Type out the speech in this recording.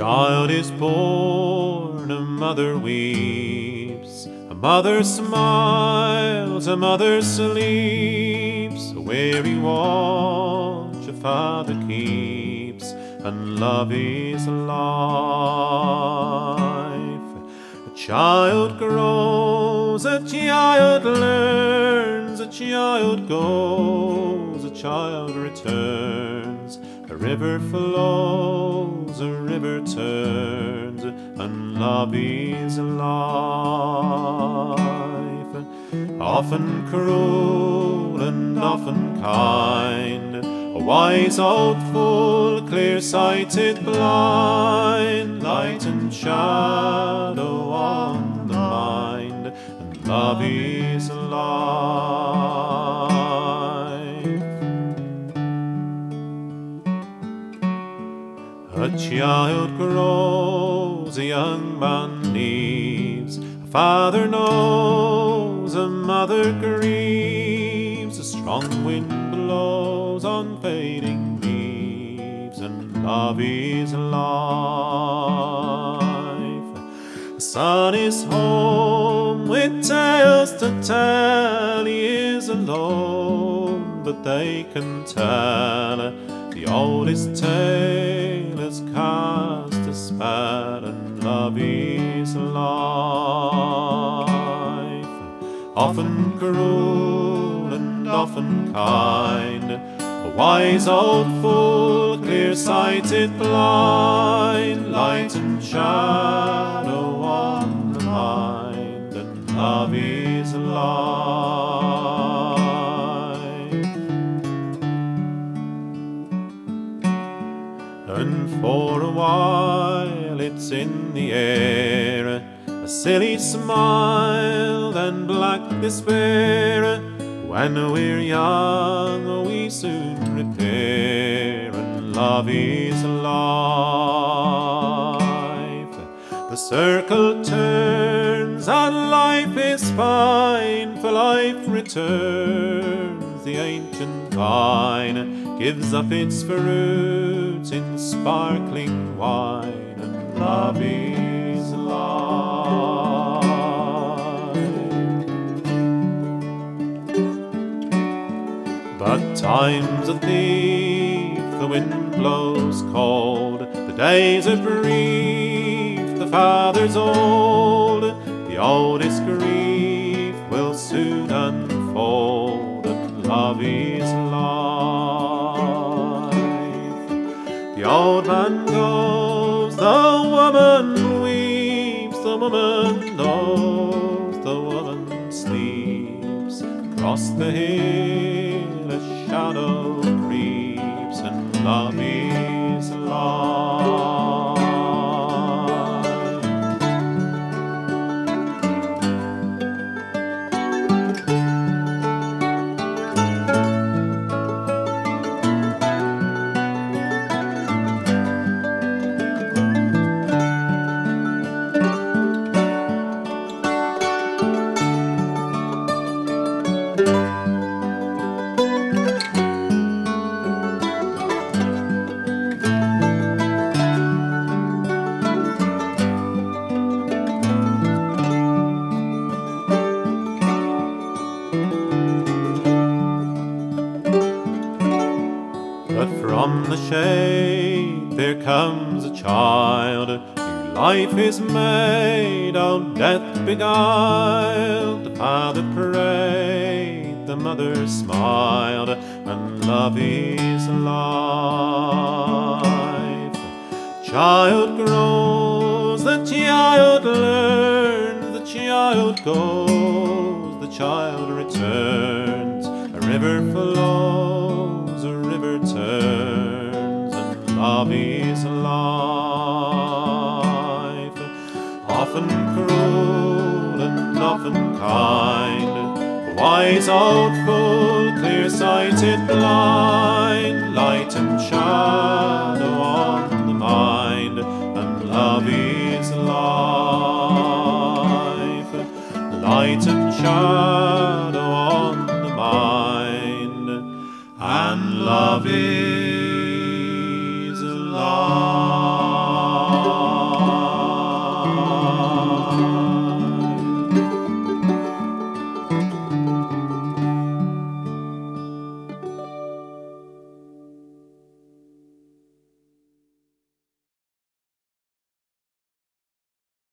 child is born, a mother weeps, a mother smiles, a mother sleeps, a weary watch a father keeps, and love is life. A child grows, a child learns, a child goes, a child returns. A river flows, a river turns, and love is life. Often cruel and often kind, a wise old fool, clear-sighted blind, light and shadow on the mind, and love is life. A child grows, a young man leaves, a father knows, a mother grieves, a strong wind blows on fading leaves, and love is life. The son is home with tales to tell, he is alone, but they can tell. The oldest tale has cast a spell, and love is life. Often cruel and often kind, a wise old fool, clear-sighted blind, light and shadow on the mind, and love is life. And for a while it's in the air, a silly smile, then black despair. When we're young we soon repair, and love is life. The circle turns and life is fine, for life returns. The ancient vine gives up its fruit in sparkling wine, and love is life. But time's a thief, the wind blows cold, the days are brief, the father's old, the oldest grief will soon unfold, and love is life. The old man goes, the woman weeps, the woman knows, the woman sleeps. Across the hill a shadow creeps, and love is life. But from the shade there comes a child, new life is made, old death beguiled. The father prayed, the mother smiled, and love is life. Child grows, the child learns, the child goes, the child returns. A river flows, a river turns, and love is life. Often cruel and often kind, a wise old fool, clear-sighted blind, light and shadow on the mind, and love is life. Light and shadow on the mind, and love is